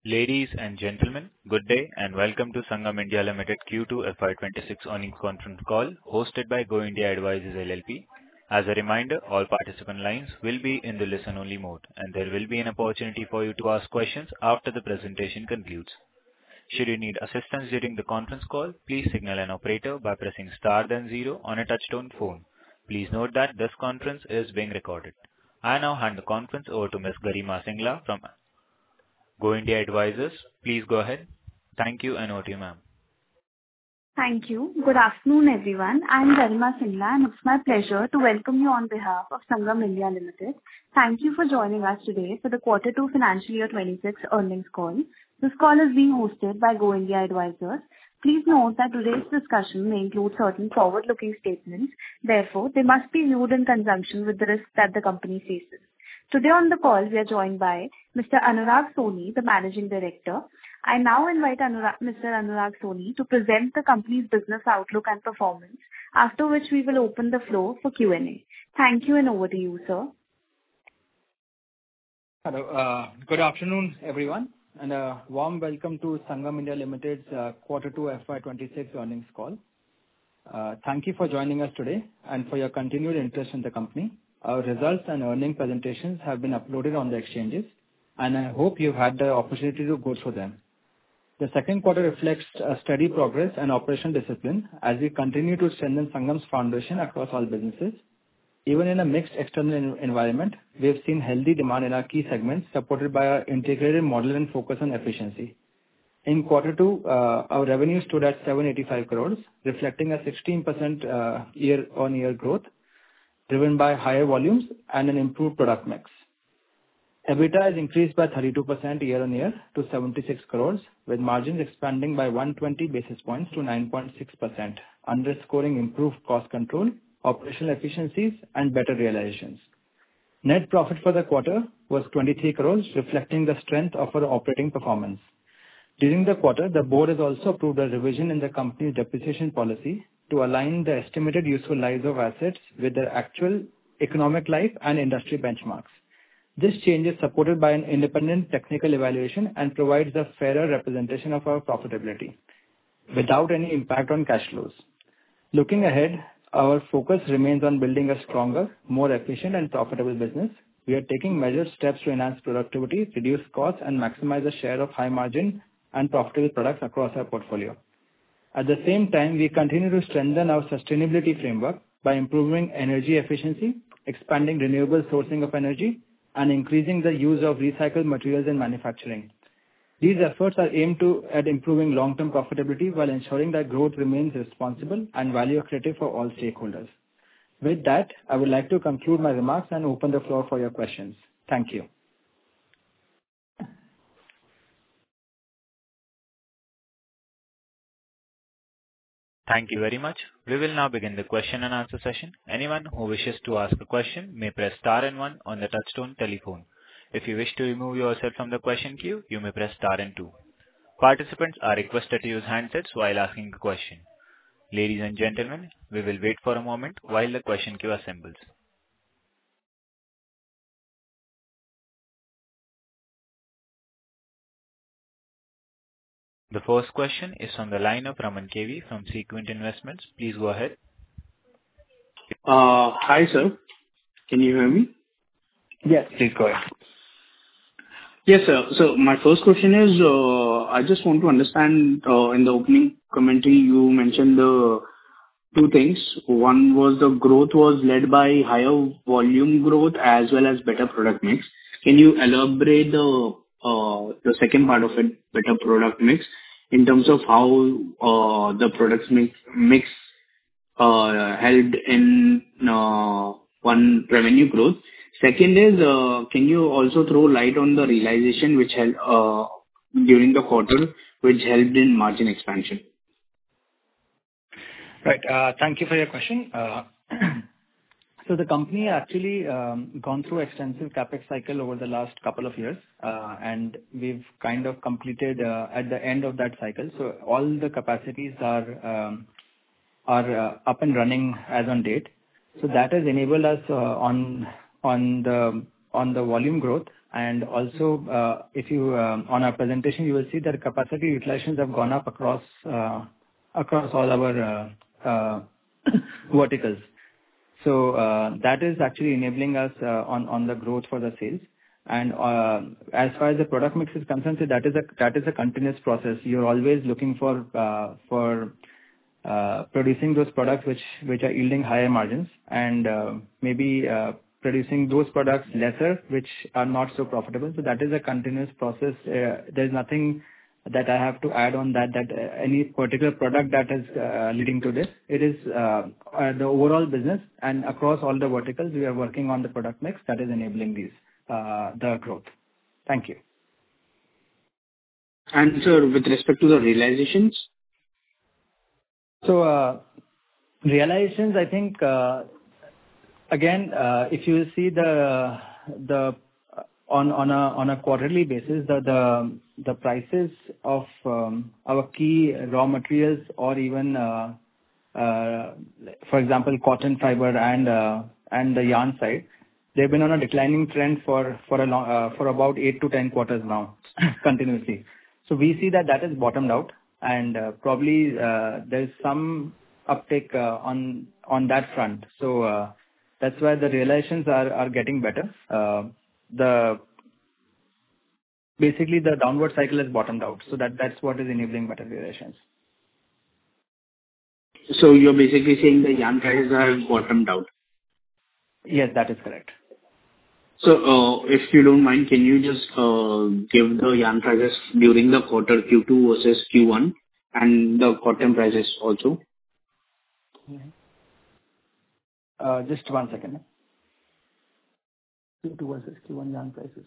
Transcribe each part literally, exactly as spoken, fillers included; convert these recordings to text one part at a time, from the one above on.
Ladies and gentlemen, good day and welcome to Sangam India Limited Q two F Y twenty-six earnings conference call hosted by Go India Advisors L L P. As a reminder, all participant lines will be in the listen-only mode, and there will be an opportunity for you to ask questions after the presentation concludes. Should you need assistance during the conference call, please signal an operator by pressing star then zero on a touch-tone phone. Please note that this conference is being recorded. I now hand the conference over to Miz Garima Singla from Go India Advisors. Please go ahead. Thank you, and over to you, ma'am. Thank you. Good afternoon, everyone. I'm Garima Singla, and it's my pleasure to welcome you on behalf of Sangam India Limited. Thank you for joining us today for the Quarter two Financial Year twenty-six earnings call. This call is being hosted by Go India Advisors. Please note that today's discussion may include certain forward-looking statements. Therefore, they must be viewed in conjunction with the risks that the company faces. Today on the call, we are joined by Mister Anurag Soni, the Managing Director. I now invite Anurag, Mister Anurag Soni to present the company's business outlook and performance, after which we will open the floor for Q and A. Thank you, and over to you, sir. Hello. Uh, good afternoon, everyone, and a warm welcome to Sangam India Limited's uh, Quarter two F Y twenty-six earnings call. Uh, thank you for joining us today and for your continued interest in the company. Our results and earning presentations have been uploaded on the exchanges, and I hope you've had the opportunity to go through them. The second quarter reflects a steady progress and operational discipline as we continue to strengthen Sangam's foundation across all businesses. Even in a mixed external environment, we have seen healthy demand in our key segments, supported by our integrated model and focus on efficiency. In quarter two, uh, our revenue stood at seven hundred eighty-five crores, reflecting a sixteen percent uh, year-on-year growth, driven by higher volumes and an improved product mix. EBITDA has increased by thirty-two percent year-on-year to seventy-six crores, with margins expanding by one hundred twenty basis points to nine point six percent, underscoring improved cost control, operational efficiencies, and better realizations. Net profit for the quarter was twenty-three crores, reflecting the strength of our operating performance. During the quarter, the board has also approved a revision in the company's depreciation policy to align the estimated useful lives of assets with their actual economic life and industry benchmarks. This change is supported by an independent technical evaluation and provides a fairer representation of our profitability without any impact on cash flows. Looking ahead, our focus remains on building a stronger, more efficient and profitable business. We are taking measured steps to enhance productivity, reduce costs, and maximize the share of high margin and profitable products across our portfolio. At the same time, we continue to strengthen our sustainability framework by improving energy efficiency, expanding renewable sourcing of energy, and increasing the use of recycled materials in manufacturing. These efforts are aimed to at improving long-term profitability while ensuring that growth remains responsible and value accretive for all stakeholders. With that, I would like to conclude my remarks and open the floor for your questions. Thank you. Thank you very much. We will now begin the question and answer session. Anyone who wishes to ask a question may press star and one on the touchtone telephone. If you wish to remove yourself from the question queue, you may press star and two. Participants are requested to use handsets while asking a question. Ladies and gentlemen, we will wait for a moment while the question queue assembles. The first question is from the line of Raman K V from Sequent Investments. Please go ahead. Uh, hi, sir. Can you hear me? Yes, please go ahead. Yes, sir. So my first question is, uh, I just want to understand, uh, in the opening commentary, you mentioned the two things. One was the growth was led by higher volume growth as well as better product mix. Can you elaborate the uh, the second part of it, better product mix, in terms of how uh, the products mix, mix uh, helped in uh, one revenue growth? Second is, uh, can you also throw light on the realization which helped uh, during the quarter, which helped in margin expansion? Right. Uh, thank you for your question. Uh, so the company actually um, gone through extensive capex cycle over the last couple of years, uh, and we've kind of completed uh, at the end of that cycle. So all the capacities are um, are uh, up and running as on date. So that has enabled us uh, on on the on the volume growth And also, uh, if you um, on our presentation, you will see that capacity utilizations have gone up across uh, across all our uh, uh, verticals. So uh, that is actually enabling us uh, on on the growth for the sales. And uh, as far as the product mix is concerned, so that is a that is a continuous process. You're always looking for uh, for uh, producing those products which which are yielding higher margins, and uh, maybe uh, producing those products lesser which are not so profitable. So that is a continuous process. Uh, there's nothing that I have to add on that, that uh, any particular product that is uh, leading to this. It is uh, uh, the overall business, and across all the verticals, we are working on the product mix that is enabling these, uh, the growth. Thank you. And sir, with respect to the realizations? So, uh, realizations, I think, uh, again, uh, if you see the the on on a on a quarterly basis, the the the prices of um, our key raw materials, or even uh, uh, for example cotton fiber and uh, and the yarn side, they've been on a declining trend for for a long, uh, for about eight to ten quarters now continuously. So we see that that is bottomed out, and uh, probably uh, there's some uptick uh, on on that front. So uh, that's why the realizations are are getting better. Uh, the basically the downward cycle has bottomed out. So that that's what is enabling better realizations. So you're basically saying the yarn prices are bottomed out. Yes, that is correct. So, uh, if you don't mind, can you just uh, give the yarn prices during the quarter Q two versus Q one, and the cotton prices also? Uh, just one second. Q two versus Q one yarn prices.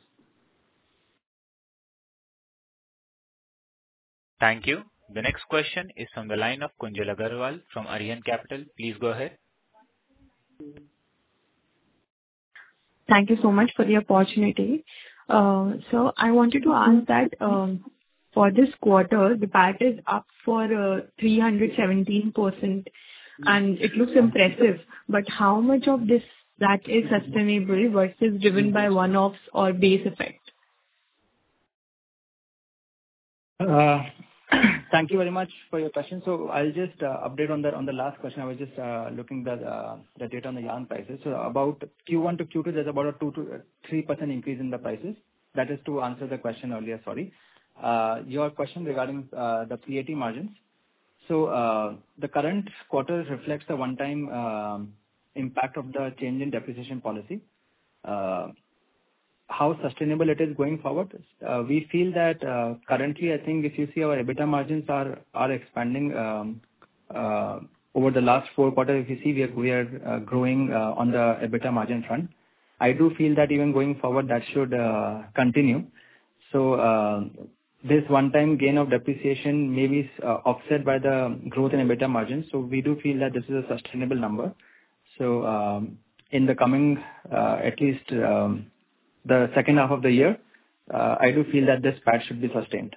Thank you. The next question is from the line of Kunjal Agarwal from Arihant Capital. Please go ahead. Thank you so much for the opportunity. Uh, So I wanted to ask that um, for this quarter, the P A T is up for uh, three hundred seventeen percent, and it looks impressive. But how much of this that is sustainable versus driven by one-offs or base effect? Uh, Thank you very much for your question. So I'll just uh, update on the on the last question. I was just uh, looking at the uh, the data on the yarn prices. So about Q one to Q two, there's about a two to three percent increase in the prices. That is to answer the question earlier, sorry. Uh, Your question regarding uh, the P A T margins. So uh, the current quarter reflects the one-time um, impact of the change in depreciation policy. Uh, How sustainable it is going forward? Uh, We feel that uh, currently, I think if you see our EBITDA margins are are expanding um, uh, over the last four quarters. If you see, we are we are uh, growing uh, on the EBITDA margin front. I do feel that even going forward, that should uh, continue. So uh, this one-time gain of depreciation may be uh, offset by the growth in EBITDA margins. So we do feel that this is a sustainable number. So um, in the coming uh, at least um, the second half of the year, uh, I do feel that this P A T should be sustained.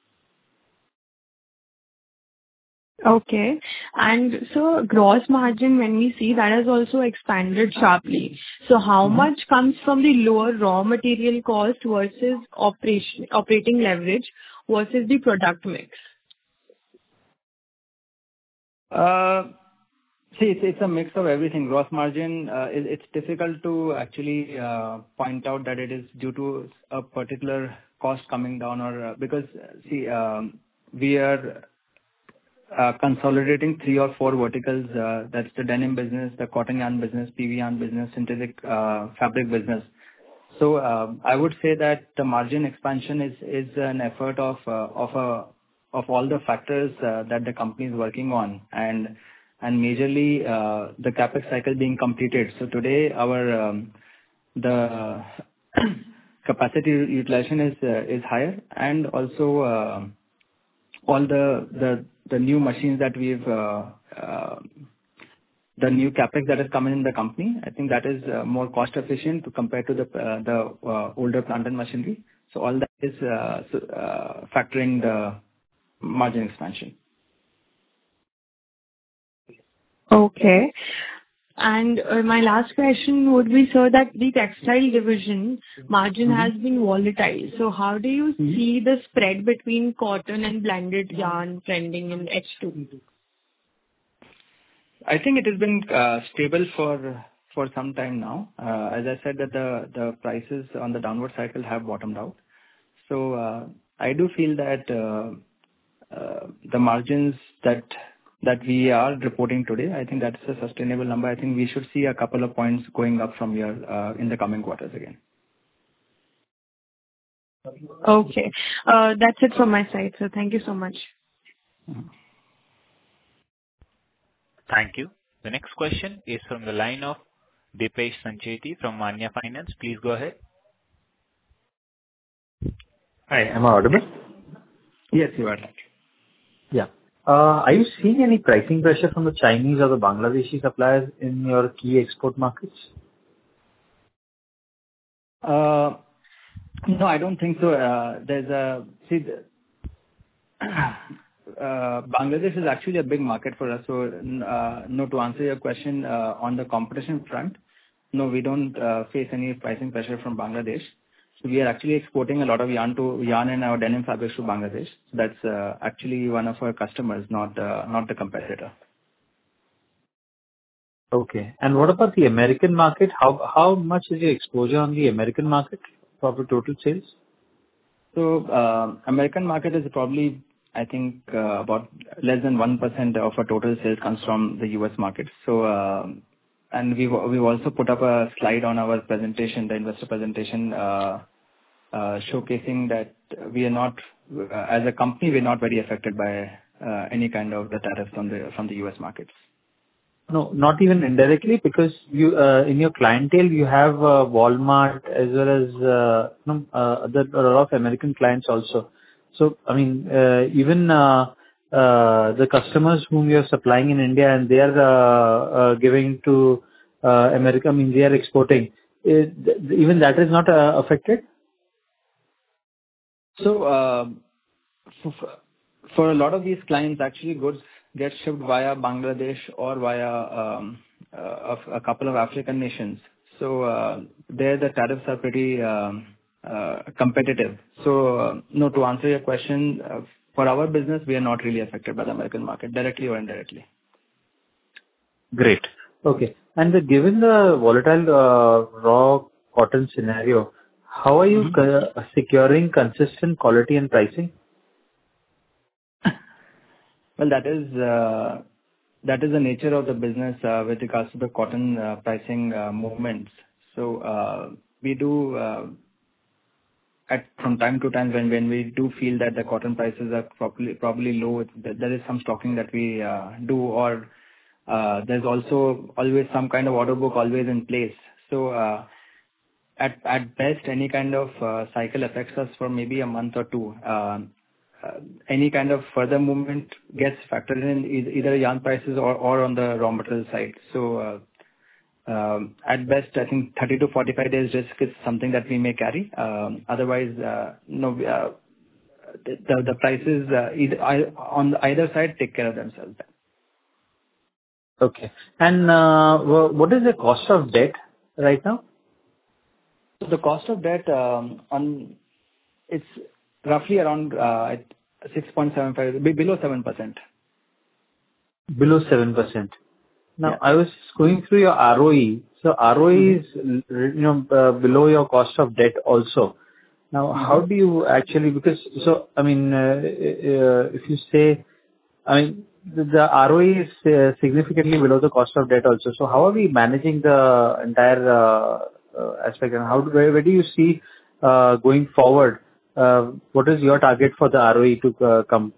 Okay. And so gross margin, when we see that has also expanded sharply. So how Mm-hmm. much comes from the lower raw material cost versus operation, operating leverage versus the product mix? Uh, See, it's it's a mix of everything. Gross margin, uh, it- it's difficult to actually uh, point out that it is due to a particular cost coming down, or uh, because, uh, see, um, we are uh, consolidating three or four verticals. uh, That's the denim business, the cotton yarn business, P V yarn business, synthetic uh, fabric business. So uh, I would say that the margin expansion is is an effort of uh, of a- of all the factors uh, that the company is working on, and and majorly uh, the CapEx cycle being completed. So today, our um, the capacity utilization is uh, is higher, and also uh, all the the the new machines that we've uh, uh, the new CapEx that has come in the company, I think that is uh, more cost efficient to compare to the uh, the uh, older plant and machinery. So all that is uh, so, uh, factoring the margin expansion. Okay. And uh, my last question would be, sir, that the textile division margin has been volatile. So how do you see the spread between cotton and blended yarn trending in H two? I think it has been uh, stable for for some time now. Uh, As I said, that the the prices on the downward cycle have bottomed out. So uh, I do feel that uh, uh, the margins that that we are reporting today, I think that's a sustainable number. I think we should see a couple of points going up from here uh, in the coming quarters again. Okay. Uh, That's it from my side, sir. Thank you so much. Thank you. The next question is from the line of Dipesh Sancheti from Manya Finance. Please go ahead. Hi, am I audible? Yes, you are. Yeah. Uh, Are you seeing any pricing pressure from the Chinese or the Bangladeshi suppliers in your key export markets? Uh, No, I don't think so. Uh, There's a see, the- uh, Bangladesh is actually a big market for us. So, uh, no, to answer your question, uh, on the competition front, no, we don't uh, face any pricing pressure from Bangladesh. So we are actually exporting a lot of yarn to yarn and our denim fabrics to Bangladesh. So that's uh, actually one of our customers, not uh, not the competitor. Okay. And what about the American market? How how much is your exposure on the American market for the total sales? So uh, American market is probably, I think, uh, about less than one percent of our total sales comes from the U S market. So uh, and we've we've also put up a slide on our presentation, the investor presentation, uh, uh, showcasing that we are not, uh, as a company, we're not very affected by uh, any kind of the tariffs from the from the U S markets. No, not even indirectly, because you uh, in your clientele you have uh, Walmart as well as uh, you know, uh, other a lot of American clients also. So I mean, uh, even uh, uh, the customers whom you are supplying in India and they are uh, uh, giving to uh, America, I mean they are exporting. It, even that is not uh, affected. So uh, for, for a lot of these clients, actually goods get shipped via Bangladesh or via um, uh, a, a couple of African nations. So uh, there the tariffs are pretty um, uh, competitive. So uh, no, to answer your question, uh, for our business, we are not really affected by the American market, directly or indirectly. Great. Okay. And uh, given the volatile uh, raw cotton scenario, how are you Mm-hmm. uh, securing consistent quality and pricing? Well, that is uh, that is the nature of the business uh, with regards to the cotton uh, pricing uh, movements. So uh, we do uh, at from time to time when when we do feel that the cotton prices are probably probably low, th- there is some stocking that we uh, do, or uh, there's also always some kind of order book always in place. So uh, at at best, any kind of uh, cycle affects us for maybe a month or two. Um, uh, any kind of further movement gets factored in e- either yarn prices or, or on the raw material side. So uh, um, at best, I think thirty to forty-five days risk is something that we may carry. Um, otherwise, uh, no, uh, the, the the prices uh, either, I, on either side take care of themselves. Okay. And uh, wha- what is the cost of debt right now? So the cost of debt um, on it's roughly around uh, six point seven five, be- below seven percent. Below seven percent. Now, Yeah. I was going through your R O E. So R O E Mm-hmm. is, you know, uh, below your cost of debt also. Now, how Mm-hmm. do you actually, because, so, I mean, uh, uh, if you say, I mean, the the R O E is uh, significantly below the cost of debt also. So how are we managing the entire uh, uh, aspect, and how do, where where do you see uh, going forward? Uh, What is your target for the R O E to uh, come?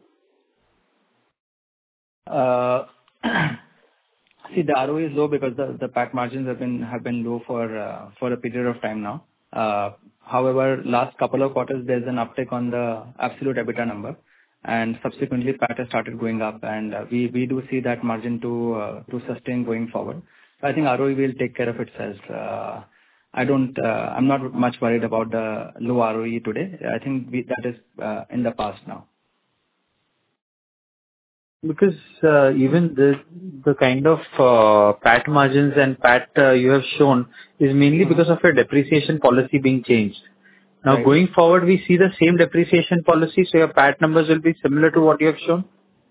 Uh, See, the R O E is low because the the P A T margins have been have been low for uh, for a period of time now. Uh, However, last couple of quarters, there's an uptick on the absolute EBITDA number, and subsequently, P A T has started going up, and uh, we we do see that margin to uh, to sustain going forward. So I think R O E will take care of itself. Uh, I don't, uh, I'm not much worried about the low R O E today. I think we that is uh, in the past now. Because uh, even the the kind of uh, P A T margins and P A T uh, you have shown is mainly because of your depreciation policy being changed. Now, Right. going forward, we see the same depreciation policy, so your P A T numbers will be similar to what you have shown?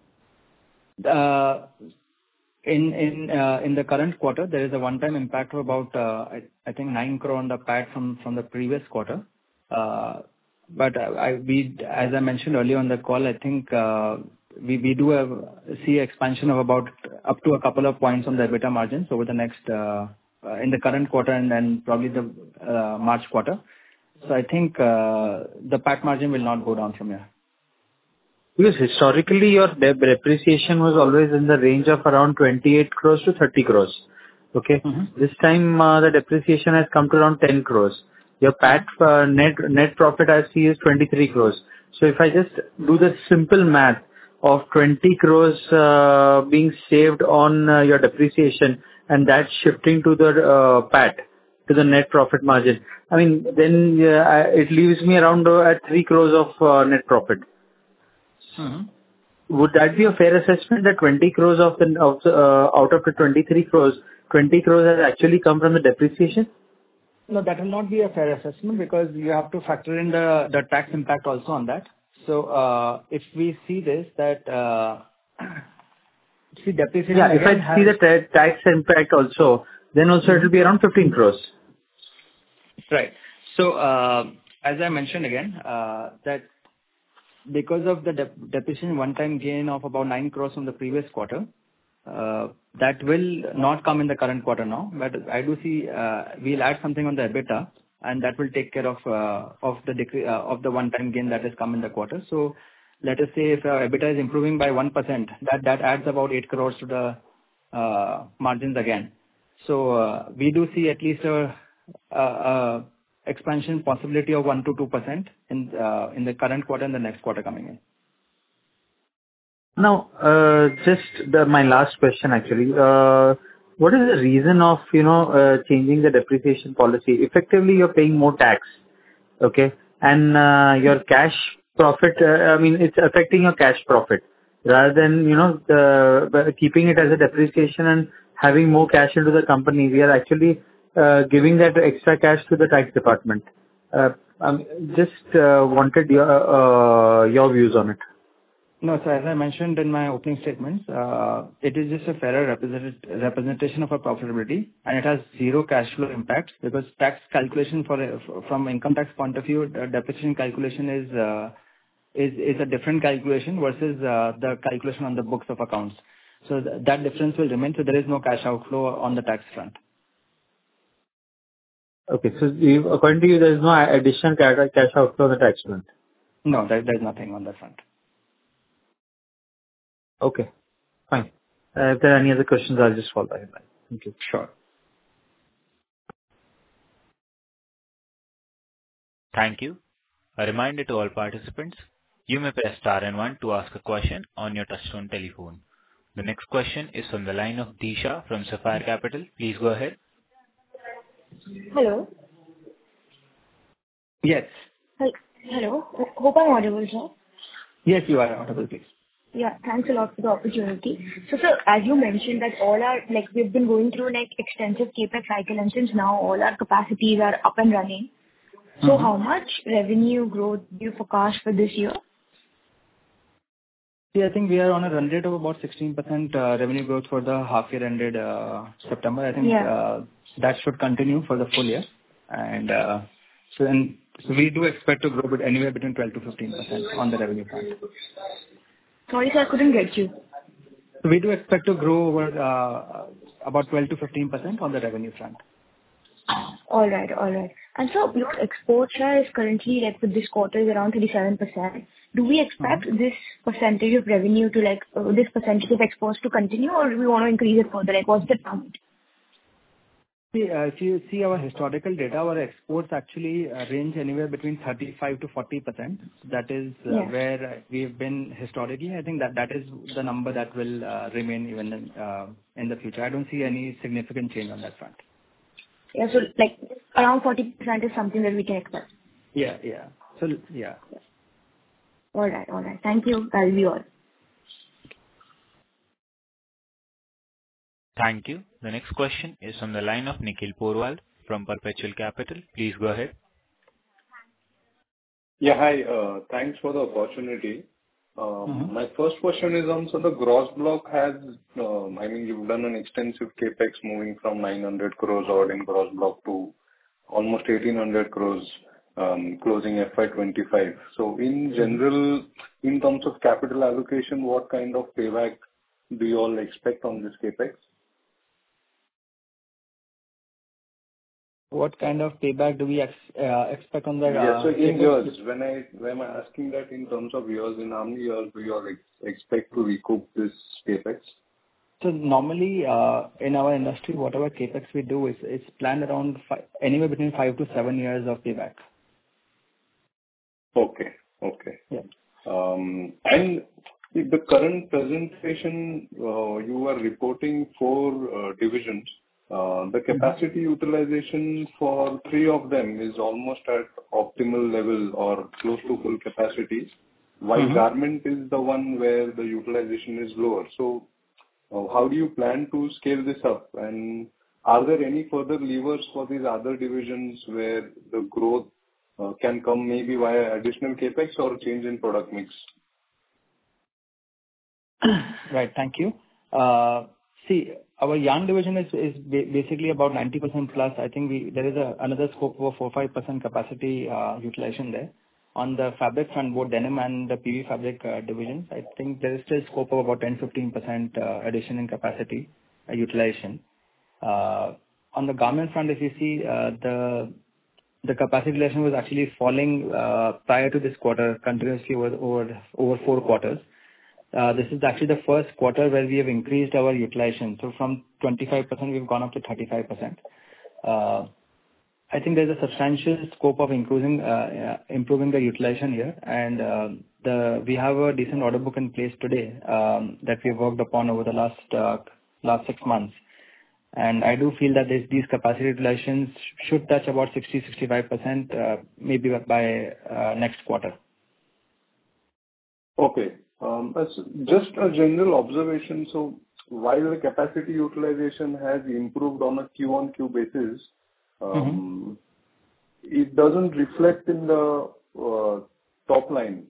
Uh, In in uh, in the current quarter, there is a one-time impact of about, uh, I I think nine crore on the P A T from from the previous quarter. Uh, But I I- we, as I mentioned earlier on the call, I think uh, we we do have see expansion of about up to a couple of points on the EBITDA margins over the next uh, uh, in the current quarter and then probably the uh, March quarter. So I think uh, the P A T margin will not go down from here. Because historically, your dep- depreciation was always in the range of around twenty-eight crores to thirty crores. Okay? Mhm. This time, uh, the depreciation has come to around ten crores. Your P A T uh, net net profit I see is twenty-three crores. So if I just do the simple math of twenty crores uh, being saved on uh, your depreciation and that shifting to the uh, P A T, to the net profit margin, I mean, then uh, I- it leaves me around uh, at three crores of uh, net profit. Mhm. Would that be a fair assessment that twenty crores of the of the, uh, out of the twenty-three crores, twenty crores has actually come from the depreciation? No, that will not be a fair assessment because you have to factor in the the tax impact also on that. So, uh, if we see this, that, uh, see depreciation Yeah, if I again see has... the ta- tax impact also, then also it will be around fifteen crores. Right. So, uh, as I mentioned again, uh, that because of the dep- depreciation one-time gain of about nine crores from the previous quarter, uh, that will not come in the current quarter now. But I do see, uh, we'll add something on the EBITDA, and that will take care of uh, of the decre- uh, of the one-time gain that has come in the quarter. So let us say if our EBITDA is improving by one percent, that that adds about eight crores to the uh, margins again. So uh, we do see at least a a- a expansion possibility of one to two percent in uh, in the current quarter and the next quarter coming in. Now, uh, just the, my last question actually. Uh, what is the reason of, you know, uh, changing the depreciation policy? Effectively, you're paying more tax, okay? And uh, your cash profit, uh, I mean, it's affecting your cash profit rather than, you know, the, keeping it as a depreciation and having more cash into the company. We are actually uh, giving that extra cash to the tax department. Uh, um, just uh, wanted your uh, your views on it. No, so as I mentioned in my opening statements, uh, it is just a fairer represent- representation of our profitability, and it has zero cash flow impact because tax calculation for a- from income tax point of view, the depreciation calculation is uh, is is a different calculation versus uh, the calculation on the books of accounts. So th- that difference will remain. So there is no cash outflow on the tax front. Okay. So you, according to you, there is no additional cash cash outflow on the tax front. No, there, there's nothing on that front. Okay, fine. Uh, If there are any other questions, I'll just follow back in line. Thank you. Sure. Thank you. A reminder to all participants, you may press star and one to ask a question on your touchtone telephone. The next question is from the line of Disha from Sapphire Capital. Please go ahead. Hello. Yes. Hel- Hello. Ho- Hope I'm audible, sir. Yes, you are audible, please. Yeah, thanks a lot for the opportunity. So, sir, as you mentioned that all our, like, we've been going through, like, extensive CapEx cycle, and since now all our capacities are up and running, so Mhm. how much revenue growth do you forecast for this year? See, I think we are on a run rate of about sixteen percent uh, revenue growth for the half year ended uh, September. I think Yeah. uh, that should continue for the full year. And uh, so and so we do expect to grow with anywhere between twelve to fifteen percent on the revenue front. Sorry, sir, I couldn't get you. So we do expect to grow over uh, about twelve to fifteen percent on the revenue front. All right, all right. And so your export share is currently, like, for this quarter is around thirty-seven percent. Do we expect this percentage of revenue to, like, uh, this percentage of exports to continue, or do we want to increase it further? Like, what's the target? See, uh, if you see our historical data, our exports actually uh, range anywhere between thirty-five to forty percent. That is uh, Yeah. where uh, we've been historically. I think that that is the number that will uh, remain even in uh, in the future. I don't see any significant change on that front. Yeah, so, like, around forty percent is something that we can expect. Yeah, yeah. So, yeah. All right, all right. Thank you. That'll be all. Thank you. The next question is from the line of Nikhil Porwal from Perpetual Capital. Please go ahead. Yeah, hi. Uh, Thanks for the opportunity. Um, My first question is on, so the gross block has, um, I mean, you've done an extensive CapEx moving from nine hundred crores odd in gross block to almost eighteen hundred crores, um, closing F Y twenty-five. So in general, in terms of capital allocation, what kind of payback do you all expect on this CapEx? What kind of payback do we ex uh, expect on the uh, Yeah, so in CapEx? years, when I, when I'm asking that in terms of years, in how many years do you all ex- expect to recoup this CapEx? So normally, uh, in our industry, whatever CapEx we do is it's planned around five, anywhere between five to seven years of payback. Okay. Okay. Yeah. Um, And in the current presentation, uh, you are reporting four uh, divisions. Uh, The capacity utilization for three of them is almost at optimal level or close to full capacity, while Mhm. garment is the one where the utilization is lower. So, uh, how do you plan to scale this up? And are there any further levers for these other divisions where the growth uh, can come maybe via additional CapEx or change in product mix? Right. Thank you. Uh, See, our yarn division is is ba- basically about ninety percent plus. I think we there is a another scope of four to five percent capacity uh, utilization there. On the fabric front, both denim and the P V fabric uh, divisions, I think there is still scope of about ten to fifteen percent uh, addition in capacity uh, utilization. Uh, On the garment front, if you see, uh, the the capacity utilization was actually falling uh, prior to this quarter continuously over over over four quarters. Uh, This is actually the first quarter where we have increased our utilization. So from twenty-five percent, we've gone up to thirty-five percent. Uh, I think there's a substantial scope of improving uh, uh, improving the utilization here. And uh, the we have a decent order book in place today um, that we've worked upon over the last uh, last six months. And I do feel that this- these capacity utilizations should touch about sixty to sixty-five percent uh, maybe by uh, next quarter. Okay. Um, That's just a general observation. So while the capacity utilization has improved on a Q-on-Q basis, um, it doesn't reflect in the uh, top line.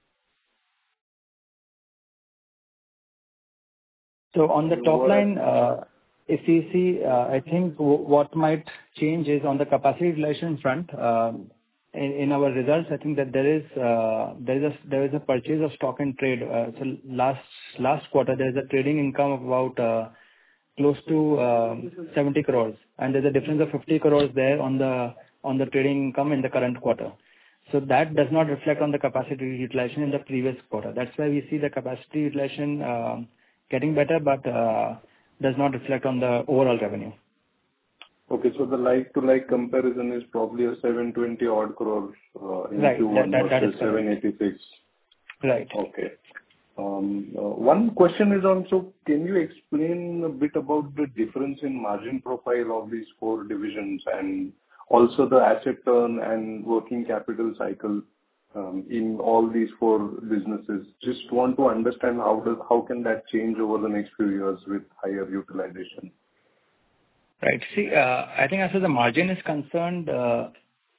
So on the top What I- line, uh, if you see, uh, I think w- what might change is on the capacity utilization front. um, In in our results, I think that there is uh, there is a there is a purchase of stock and trade. Uh, So last last quarter, there is a trading income of about uh, close to um, seventy crores, and there's a difference of fifty crores there on the on the trading income in the current quarter. So that does not reflect on the capacity utilization in the previous quarter. That's why we see the capacity utilization um, getting better, but uh, does not reflect on the overall revenue. Okay, so the like-to-like comparison is probably a seven twenty odd crore uh, in Right. Q one That that that is versus correct. seven eighty-six. Right. Okay. Um, uh, One question is on, so can you explain a bit about the difference in margin profile of these four divisions and also the asset turn and working capital cycle um, in all these four businesses? Just want to understand how does how can that change over the next few years with higher utilization? Right. See, uh, I think as far as the margin is concerned, uh,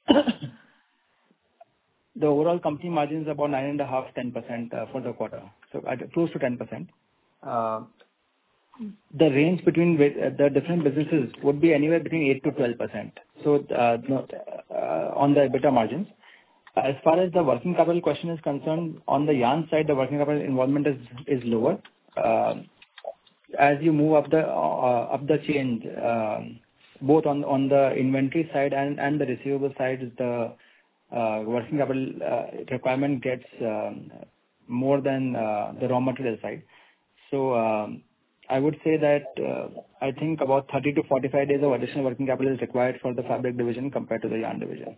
the overall company margin is about nine point five to ten percent uh, for the quarter, so at close to ten percent. Uh, The range between wi- uh, the different businesses would be anywhere between eight to twelve percent. So, uh, no, uh, on the EBITDA margins. As far as the working capital question is concerned, on the yarn side, the working capital involvement is is lower. Uh, As you move up the uh, up the chain, um, both on on the inventory side and and the receivable side, the uh, working capital uh, requirement gets um, more than uh, the raw material side. So um, I would say that uh, I think about thirty to forty-five days of additional working capital is required for the fabric division compared to the yarn division.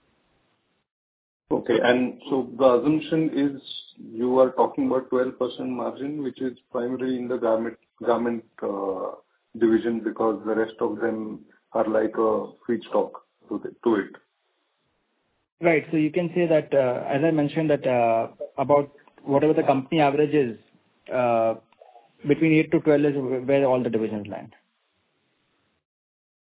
Okay. And so the assumption is you are talking about twelve percent margin, which is primarily in the garment garment uh, division because the rest of them are like a feedstock to the- to it. Right. So you can say that, uh, as I mentioned, that uh, about whatever the company average is, uh, between eight to twelve is where all the divisions land.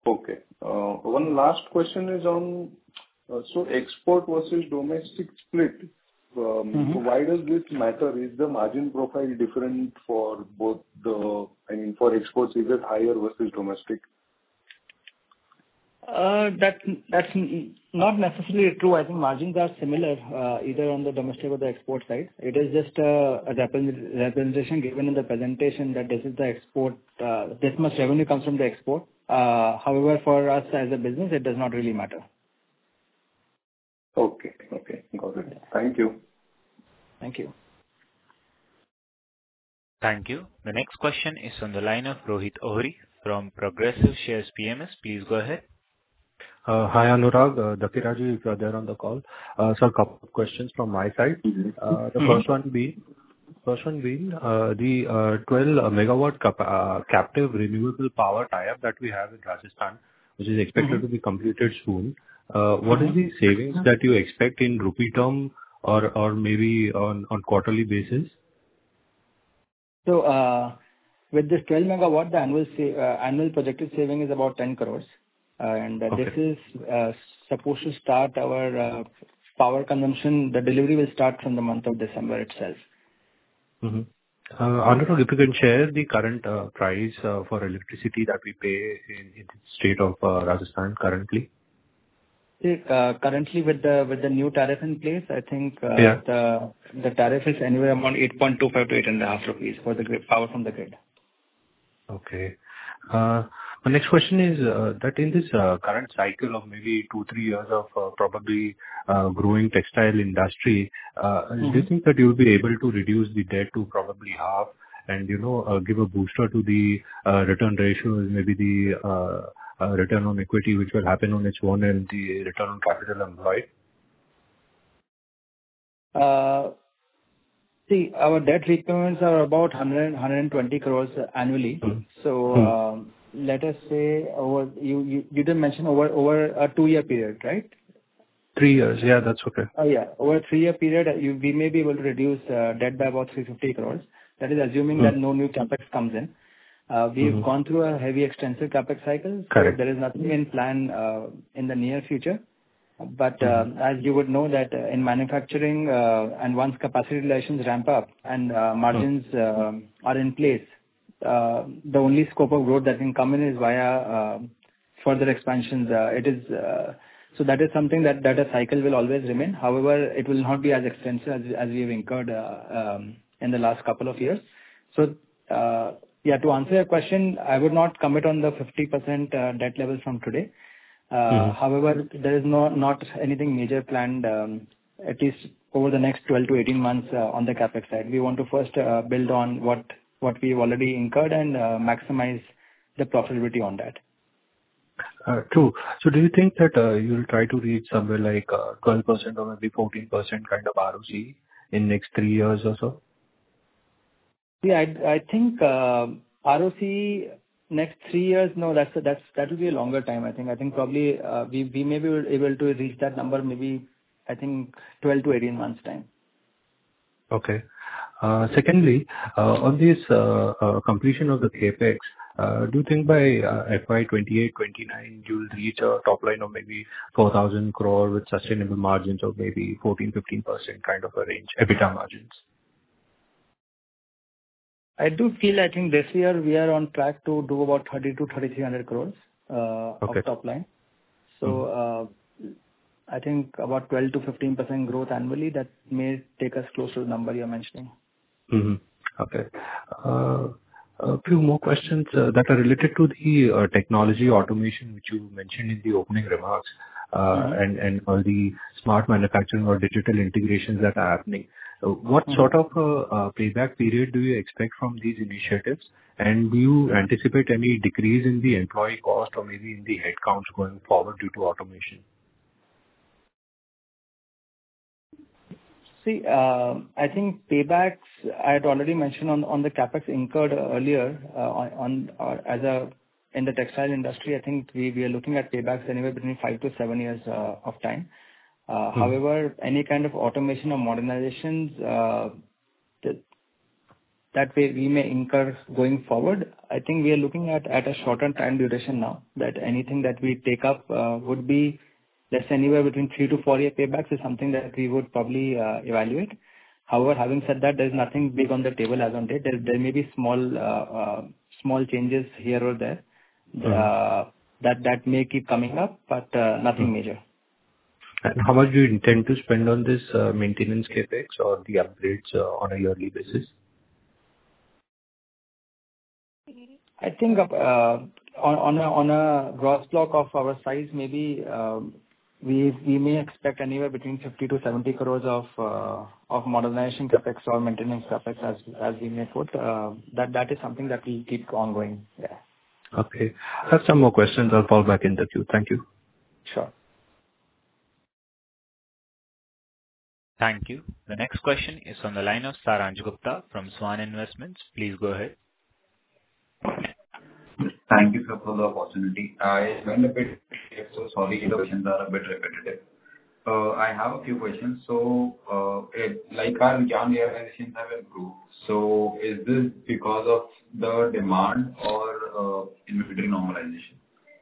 Okay. Uh, One last question is on uh, so export versus domestic split. Um, Mm-hmm. Why does this matter? Is the margin profile different for both the, I mean, for exports, is it higher versus domestic? Uh, that That's n- not necessarily true. I think margins are similar, uh, either on the domestic or the export side. It is just uh, a repre- representation given in the presentation that this is the export, uh, this much revenue comes from the export. Uh, However, for us as a business, it does not really matter. Okay. Okay. Got it. Thank you. Thank you. Thank you. The next question is on the line of Rohit Ohri from Progressive Shares P M S. Please go ahead. Uh, Hi, Anurag. Uh, Dakiraji, if you're there on the call. Uh, So a couple of questions from my side. Uh, The first one being, first one being, uh, the uh, twelve megawatt cap- uh, captive renewable power tie-up that we have in Rajasthan, which is expected to be completed soon. Uh, What is the savings that you expect in rupee term or or maybe on on quarterly basis? So, uh, with this twelve megawatt, the annual sa- uh, annual projected saving is about ten crores. Uh, And uh, this Okay. is uh, supposed to start our uh, power consumption. The delivery will start from the month of December itself. Mm-hmm. Uh, Anurag, if you can share the current uh, price uh, for electricity that we pay in in the state of uh, Rajasthan currently? See, uh, currently with the with the new tariff in place, I think uh, Yeah. the the tariff is anywhere around eight point two five to eight and a half rupees for the grid, power from the grid. Okay. Uh, My next question is uh, that in this uh, current cycle of maybe two, three years of uh, probably uh, growing textile industry, uh, do you Mm-hmm. think that you'll be able to reduce the debt to probably half and, you know, uh, give a booster to the uh, return ratios, maybe the uh, uh, return on equity, which will happen on its own, and the return on capital employed? Uh, See, our debt repayments are about one hundred one hundred twenty crores annually. Hmm. So, Hmm. um, let us say over... You you you did mention over over a two-year period, right? Three years. Yeah, that's okay. Oh, yeah. Over a three-year period, uh, you- we may be able to reduce uh, debt by about three hundred fifty crores. That is assuming Hmm. that no new CapEx comes in. Uh, We've Mhm. gone through a heavy, extensive CapEx cycle, so Correct. there is nothing in plan uh, in the near future. But uh, Mhm. as you would know that uh, in manufacturing, uh, and once capacity relations ramp up and uh, Hmm. margins uh, are in place, uh, the only scope of growth that can come in is via uh, further expansions. Uh, It is uh, so that is something that that a cycle will always remain. However, it will not be as extensive as as we have incurred uh, um, in the last couple of years. So, uh, yeah, to answer your question, I would not commit on the fifty percent uh, debt levels from today. Uh, Mhm. However, there is no not anything major planned, um, at least over the next twelve to eighteen months, uh, on the CapEx side. We want to first uh, build on what what we've already incurred and uh, maximize the profitability on that. Uh, True. So do you think that uh, you'll try to reach somewhere like uh, twelve percent or maybe fourteen percent kind of R O C E in next three years or so? Yeah, I I think uh, R O C next three years, no, that's that's that will be a longer time, I think. I think probably uh, we we may be able to reach that number maybe, I think twelve to eighteen months time. Okay. Uh, Secondly, uh, on this uh, uh, completion of the CapEx, uh, do you think by uh, F Y twenty-eight twenty-nine you'll reach a top line of maybe four thousand crore with sustainable margins of maybe fourteen fifteen percent kind of a range, EBITDA margins? I do feel, I think this year we are on track to do about thirty to thirty-three hundred crores uh, Okay. of top line. So, Mhm. uh, I think about twelve to fifteen percent growth annually, that may take us close to the number you're mentioning. Mhm. Okay. Uh, A few more questions uh, that are related to the uh, technology automation, which you mentioned in the opening remarks, uh, Mm-hmm. and and all the smart manufacturing or digital integrations that are happening. Uh, What Mm-hmm. sort of uh, uh, payback period do you expect from these initiatives? And do you anticipate any decrease in the employee cost or maybe in the headcounts going forward due to automation? See, uh, I think paybacks, I had already mentioned on on the CapEx incurred earlier, uh, on on- or as a in the textile industry, I think we we are looking at paybacks anywhere between five to seven years uh, of time. Uh, Mhm. However, any kind of automation or modernizations, uh, the that we we may incur going forward, I think we are looking at at a shorter time duration now, that anything that we take up uh, would be, let's say, anywhere between three to four year paybacks is something that we would probably uh, evaluate. However, having said that, there's nothing big on the table as on date. There there may be small uh, uh, small changes here or there uh, that that may keep coming up, but uh, nothing major. And how much do you intend to spend on this uh, maintenance CapEx or the upgrades uh, on a yearly basis? I think uh, on on a on a gross block of our size, maybe um, we we may expect anywhere between fifty to seventy crores of uh, of modernization CapEx or maintenance CapEx as as we may put. Uh, That That is something that will keep ongoing. Yeah. Okay. I have some more questions. I'll fall back in the queue. Thank you. Sure. Thank you. The next question is on the line of Saransh Gupta from Swan Investments. Please go ahead. Thank you, sir, for the opportunity. I went a bit, so sorry, the questions are a bit repetitive. Uh, I have a few questions. So, uh, it- like our yarn realizations have improved. So is this because of the demand or uh, inventory normalization?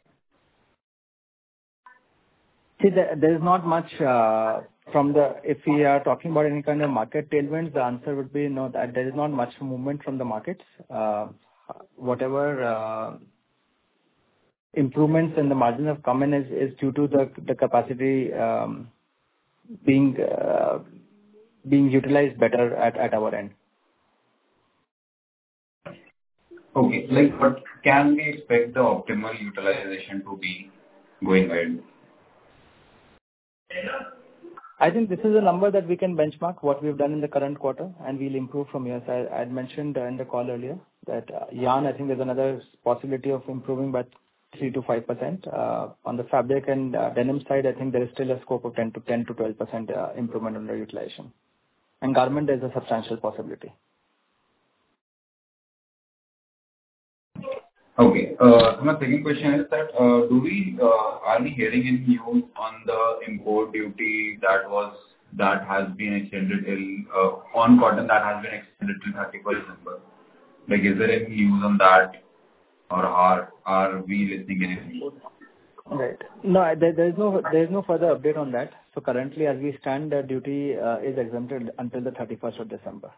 See, there there is not much uh, from the... If we are talking about any kind of market tailwinds, the answer would be no, that there is not much movement from the markets. Uh, Whatever uh, improvements in the margin have come in is is due to the the capacity um, being uh, being utilized better at at our end. Okay. Like, what can we expect the optimal utilization to be going ahead? I think this is a number that we can benchmark what we've done in the current quarter, and we'll improve from here. So I had mentioned uh, in the call earlier that uh, yarn, I think there's another possibility of improving by three to five percent. Uh, On the fabric and uh, denim side, I think there is still a scope of ten to twelve percent uh, improvement under utilization. And garment, there's a substantial possibility. Okay. Uh, so my second question is that, uh, do we, uh, are we hearing any news on the import duty that was, that has been extended till, uh, on cotton that has been extended till thirty-first December? Like, is there any news on that, or are, are we listening anything? Right. No, there there is no there is no further update on that. So currently, as we stand, the duty uh, is exempted until the thirty-first of December.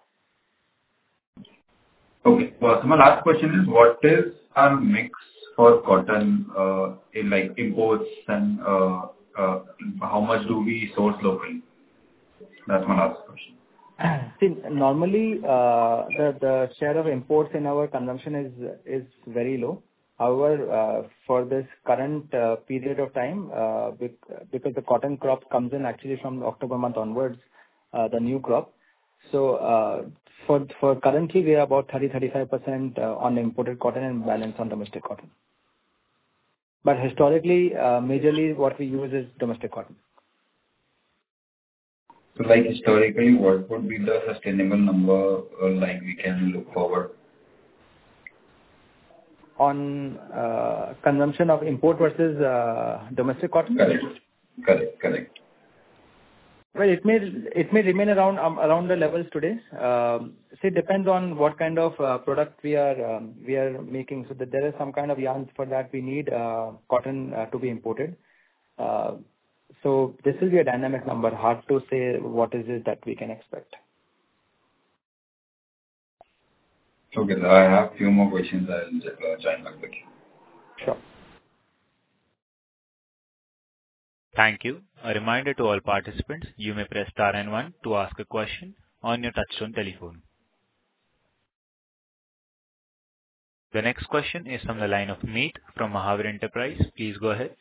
Okay. Uh, So my last question is, what is our mix for cotton, uh, in like imports and, uh, uh, how much do we source locally? That's my last question. See, normally, uh, the the share of imports in our consumption is is very low. However, uh, for this current uh, period of time, uh, bec- because the cotton crop comes in actually from October month onwards, uh, the new crop. So, uh, for for currently, we are about thirty to thirty-five percent uh, on imported cotton and balance on domestic cotton. But historically, uh, majorly what we use is domestic cotton. So like historically, what would be the sustainable number, uh, like we can look forward? On uh, consumption of import versus uh, domestic cotton? Correct. Correct, correct. Well, it may it may remain around um, around the levels today. Um, so it depends on what kind of uh, product we are um, we are making. So that there is some kind of yarns for that we need uh, cotton uh, to be imported. Uh, so this will be a dynamic number. Hard to say what is it that we can expect. Okay, so I have few more questions. I'll uh, join back with you. Sure. Thank you. A reminder to all participants, you may press star and one to ask a question on your touchtone telephone. The next question is from the line of Meet from Mahavir Enterprise. Please go ahead.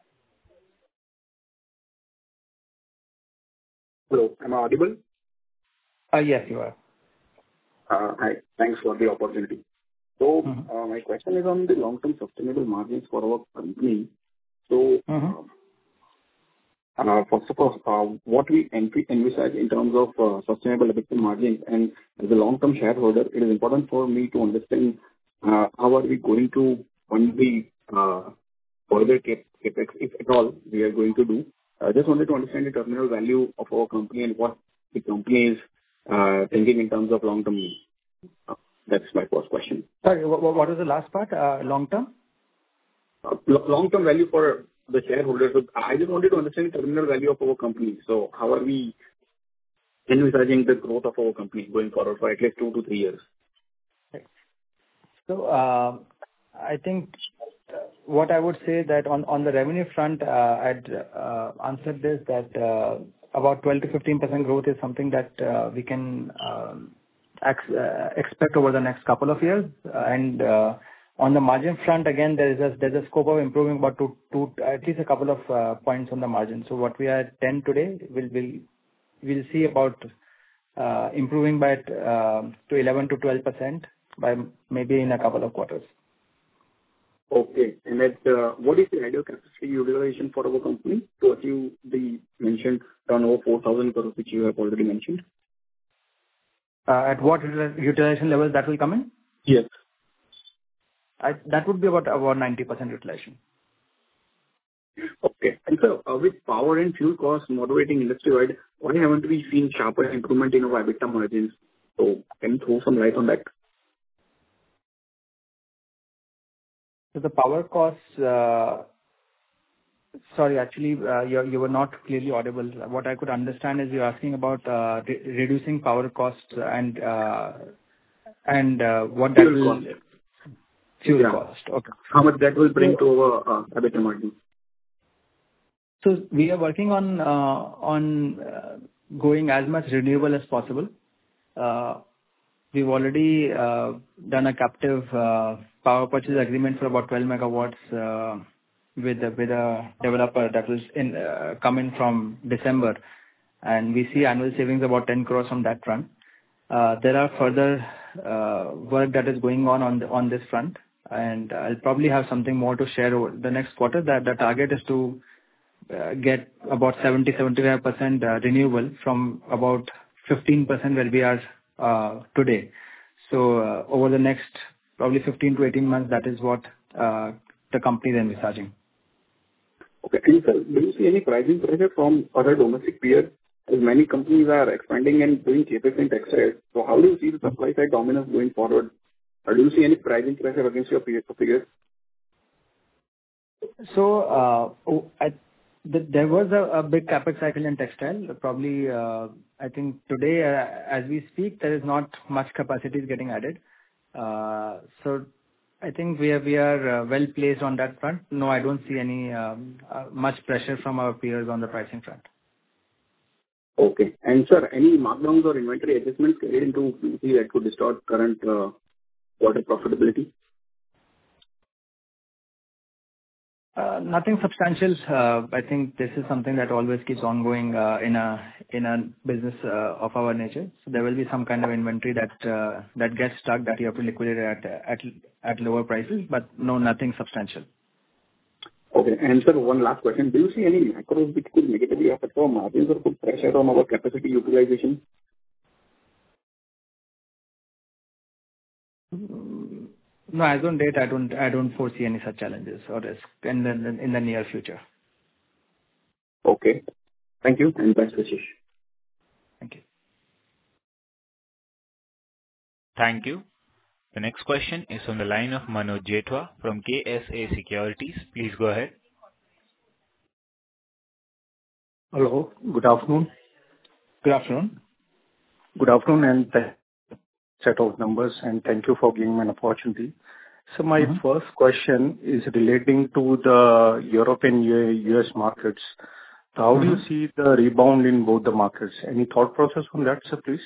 Hello, am I audible? Uh, yes, you are. Uh, Hi. Thanks for the opportunity. So, Mhm. uh, my question is on the long-term sustainable margins for our company. So, Mhm. uh, uh, first of all, uh, what we envi- envisage in terms of uh, sustainable EBITDA margins, and as a long-term shareholder, it is important for me to understand uh, how are we going to fund the uh, further cap- CapEx, if at all we are going to do. I just wanted to understand the terminal value of our company and what the company is uh, thinking in terms of long-term That's my first question. Sorry, what what was the last part? Uh, Long term? Uh, lo- Long-term value for the shareholders. So I just wanted to understand the terminal value of our company. So how are we envisaging the growth of our company going forward for at least two to three years? So, uh, I think uh, what I would say that on on the revenue front, uh, I'd uh, answered this, that uh, about twelve to fifteen percent growth is something that uh, we can um, ex- uh, expect over the next couple of years. And uh, on the margin front, again, there is a there's a scope of improving about two two at least a couple of uh, points on the margin. So what we are at ten today, we'll we'll we'll see about uh, improving by uh, to eleven to twelve percent by maybe in a couple of quarters. Okay. And that, uh, what is the ideal capacity utilization for our company to achieve the mentioned turnover four thousand crores, which you have already mentioned? Uh, At what util- utilization level that will come in? Yes. I- That would be about about ninety percent utilization. Okay. And so, uh, with power and fuel costs moderating industry-wide, why haven't we seen sharper improvement in our EBITDA margins? So can you throw some light on that? So the power costs, uh, sorry, actually, uh, you you were not clearly audible. What I could understand is you're asking about uh, re- reducing power costs and uh, and uh, what that Fuel will... cost. Fuel Yeah. cost. Okay. How much that will bring to our uh, EBITDA margin? So we are working on uh, on uh, going as much renewable as possible. Uh, We've already uh, done a captive uh, power purchase agreement for about twelve megawatts uh, with a with a developer that will in uh, come in from December, and we see annual savings about ten crores from that front. Uh, There are further uh, work that is going on on the- on this front, and I'll probably have something more to share over the next quarter. That the target is to uh, get about seventy to seventy-five percent uh, renewable from about fifteen percent where we are uh, today. So uh, over the next probably fifteen to eighteen months, that is what uh, the company is envisaging. Okay. And sir, do you see any pricing pressure from other domestic peers, as many companies are expanding and doing CapEx in textiles? So how do you see the supply side dominance going forward? Or do you see any pricing pressure against your peer- peers? So uh, oh, I- th- there was a a big CapEx cycle in textile. Probably, uh, I think today, uh, as we speak, there is not much capacity is getting added. Uh, So I think we are we are uh, well placed on that front. No, I don't see any um, uh, much pressure from our peers on the pricing front. Okay. And sir, any markdowns or inventory adjustments carried into Q three that could distort current uh, quarter profitability? Uh, Nothing substantial. Uh, I think this is something that always keeps ongoing uh, in a in a business uh, of our nature. So there will be some kind of inventory that uh, that gets stuck that you have to liquidate at at at lower prices, but no, nothing substantial. Okay. And sir, one last question. Do you see any macros which could negatively affect our margins or put pressure on our capacity utilization? Mm, No, as on date, I don't I don't foresee any such challenges or risk in the in the near future. Okay. Thank you, and best wishes. Thank you. Thank you. The next question is on the line of Manoj Jethwa from K S A Securities. Please go ahead. Hello. Good afternoon. Good afternoon. Good afternoon, and th- set of numbers, and thank you for giving me an opportunity. So my Mm-hmm. first question is relating to the European U S markets. So how do you Mm-hmm. see the rebound in both the markets? Any thought process on that, sir, please?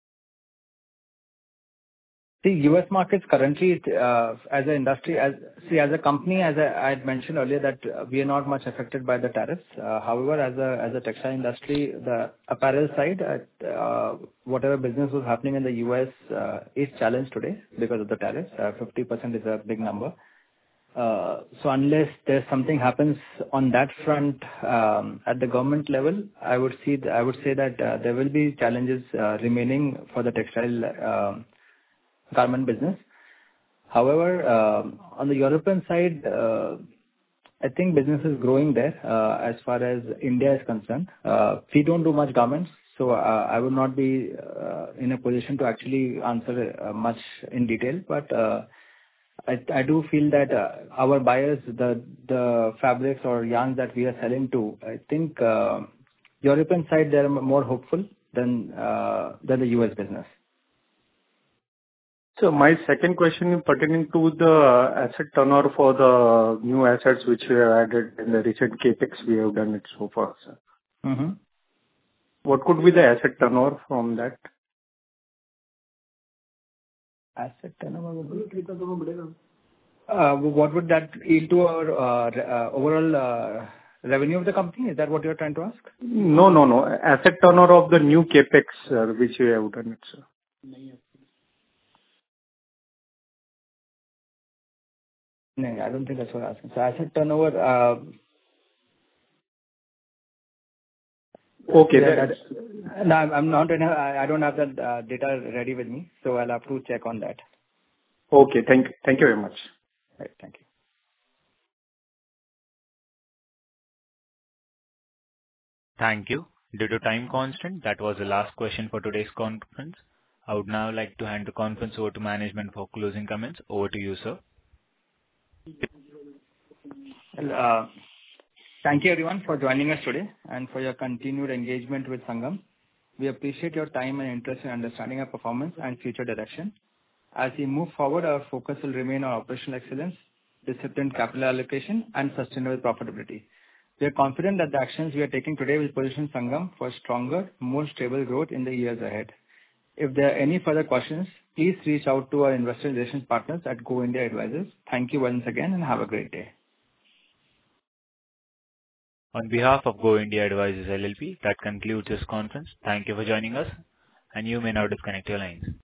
The U S markets currently, uh, as an industry, as see, as a company, as I I had mentioned earlier, that uh, we are not much affected by the tariffs. Uh, However, as a as a textile industry, the apparel side, uh, uh, whatever business was happening in the U S uh, is challenged today because of the tariffs. Uh, fifty percent is a big number. Uh, So unless there's something happens on that front, um, at the government level, I would see th- I would say that uh, there will be challenges uh, remaining for the textile um, garment business. However, um, on the European side, uh, I think business is growing there uh, as far as India is concerned. Uh, We don't do much garments, So uh, I would not be uh, in a position to actually answer uh, much in detail, but uh, I, I do feel that uh, our buyers, the the fabrics or yarns that we are selling to, I think uh, European side they are more hopeful than uh, than the U S business. So my second question is pertaining to the asset turnover for the new assets which we have added in the recent CapEx we have done it so far, sir. Mm-hmm. What could be the asset turnover from that? Asset turnover would be, uh, what would that yield to our uh, re- uh, overall uh, revenue of the company? Is that what you're trying to ask? No, no, no. Asset turnover of the new CapEx, sir, which we have done it, sir. No, I don't think that's what I'm asking. So asset turnover, uh, Okay. yeah, that- that's, no, I'm I'm not, in a- I I don't have that uh, data ready with me, so I'll have to check on that. Okay. Thank thank you very much. Right. Thank you. Thank you. Due to time constraint, that was the last question for today's conference. I would now like to hand the conference over to management for closing comments. Over to you, sir. Well, uh, thank you everyone for joining us today and for your continued engagement with Sangam. We appreciate your time and interest in understanding our performance and future direction. As we move forward, our focus will remain on operational excellence, disciplined capital allocation, and sustainable profitability. We are confident that the actions we are taking today will position Sangam for stronger, more stable growth in the years ahead. If there are any further questions, please reach out to our investor relations partners at Go India Advisors. Thank you once again, and have a great day. On behalf of Go India Advisors L L P, that concludes this conference. Thank you for joining us, and you may now disconnect your lines.